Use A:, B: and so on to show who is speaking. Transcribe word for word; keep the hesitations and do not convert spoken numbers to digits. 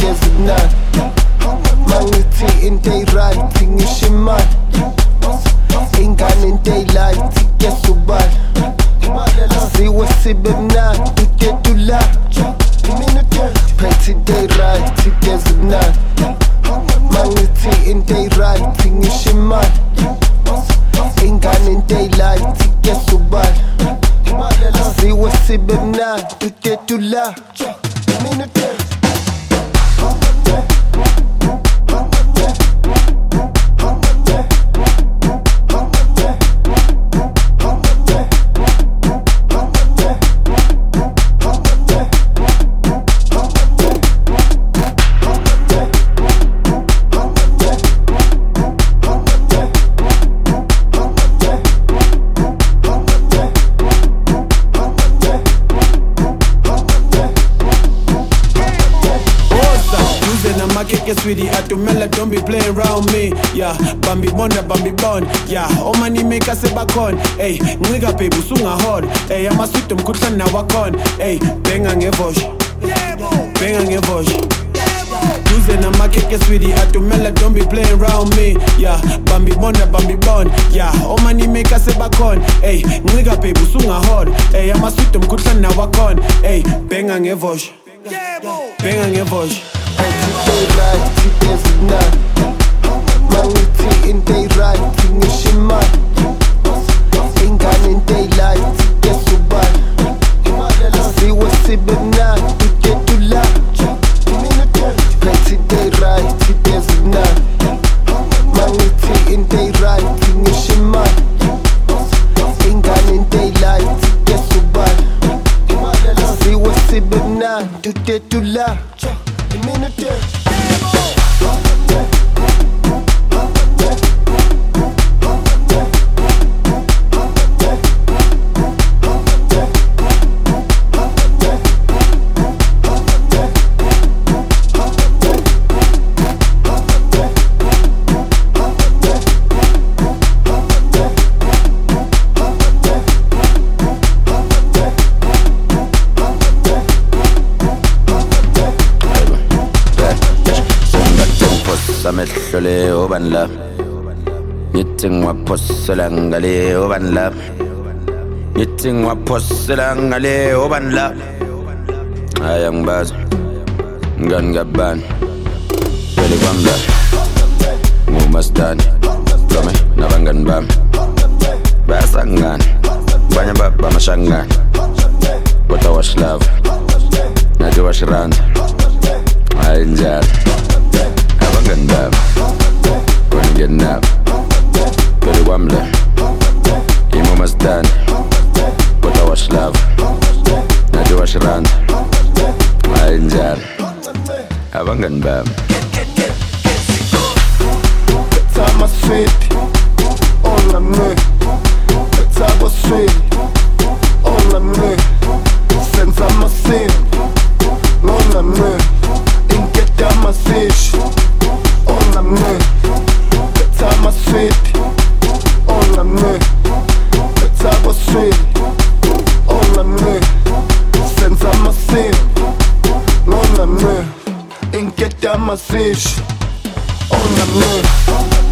A: gezimnandi mangithi into right ngisho imali ingane into light kesubala siwe sibe mnandi utetula phethe into right gezimnandi mangithi into right ngisho imali ingane into light kesubala siwe sibe mnandi utetula
B: Get sweetie, I do mela, don't be playing around me. Yeah, Bambi Bonda, Bambi Bond. Yeah, oh money make us a back on. Hey, nigga baby, sunga hard. Hey, I'm a sweet um kutan na wakon. Hey, bang on your voice. Bang on your voice. Using a market, get sweetie, I do mela, don't be playing around me. Yeah, Bambi Bonda, Bambi Bond. Yeah, oh money make us a back on. Hey, nigga baby, sunga hard. Hey, I'm a sweet um kutan na wakon. Hey, bang on your voice. Bang on your voice.
A: Day right, gezimnandi mangithi into right ngisho imali ingane into light kesubala siwe sibe mnandi utetula phethe into right gezimnandi mangithi into right ngisho imali ingane into light kesubala siwe sibe mnandi utetula minute.
C: Amehlo leo banla ngithi ngiwaphosela ngale obanla ngithi ngiwaphosela ngale obanla aya ngibaza ngani ngabani vele kwamla ngumastani lome nabangani bami basangani banye bamashangani kodwa washlava nathi washiranda hayi njalo abangani bami kona ngenabo vele kwamla imumastani kodwa washlava nathi washiranda hayi njalo abangani bami
A: Tama sweet, on me. Tama sweet, on me. Since I'm a sin, on me. And get down my fish, on me. Tama sweet, on me. Tama sweet, on me. Since I'm a sin, on me. And get down my fish, on me.